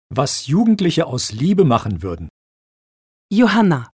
Was Jugendliche aus Liebe machen würden. Johanna.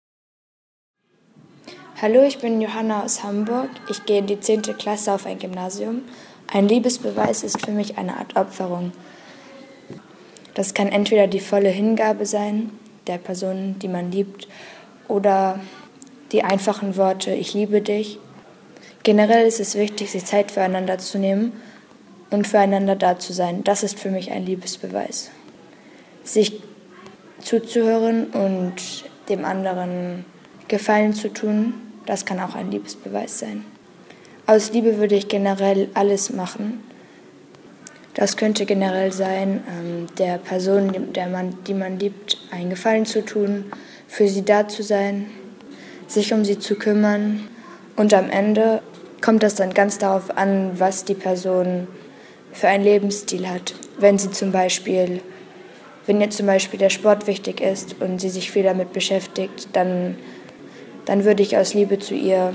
Hallo, ich bin Johanna aus Hamburg. Ich gehe in die 10. Klasse auf ein Gymnasium. Ein Liebesbeweis ist für mich eine Art Opferung. Das kann entweder die volle Hingabe sein, der Person, die man liebt, oder die einfachen Worte, ich liebe dich. Generell ist es wichtig, sich Zeit füreinander zu nehmen und füreinander da zu sein. Das ist für mich ein Liebesbeweis. Sich zuzuhören und dem anderen Gefallen zu tun, das kann auch ein Liebesbeweis sein. Aus Liebe würde ich generell alles machen. Das könnte generell sein, der Person, die man liebt, einen Gefallen zu tun, für sie da zu sein, sich um sie zu kümmern. Und am Ende kommt es dann ganz darauf an, was die Person für einen Lebensstil hat. Wenn ihr zum Beispiel der Sport wichtig ist und sie sich viel damit beschäftigt, dann würde ich aus Liebe zu ihr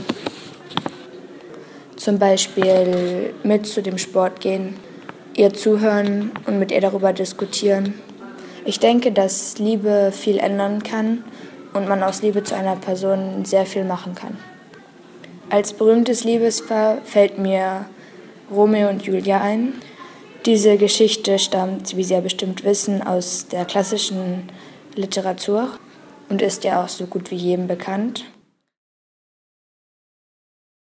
zum Beispiel mit zu dem Sport gehen, ihr zuhören und mit ihr darüber diskutieren. Ich denke, dass Liebe viel ändern kann und man aus Liebe zu einer Person sehr viel machen kann. Als berühmtes Liebespaar fällt mir Romeo und Julia ein. Diese Geschichte stammt, wie Sie ja bestimmt wissen, aus der klassischen Literatur und ist ja auch so gut wie jedem bekannt.